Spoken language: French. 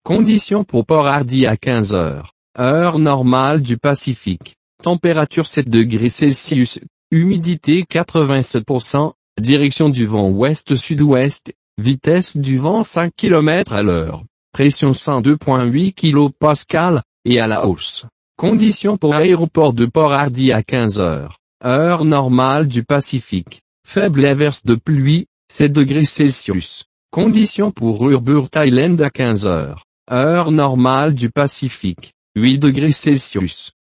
Conditions pour Port Hardy à 15 heures. Heure normale du Pacifique. Température 7 degrés Celsius. Humidité 87%. Direction du vent ouest-sud-ouest. Vitesse du vent 5 km à l'heure. Pression 102,8 kPa, et à la hausse. Conditions pour aéroport de Port Hardy à 15 heures. Heure normale du Pacifique. Faible averse de pluie, 7 degrés Celsius. Conditions pour Ubur Thailand à 15 heures. Heure normale du Pacifique. 8 degrés Celsius.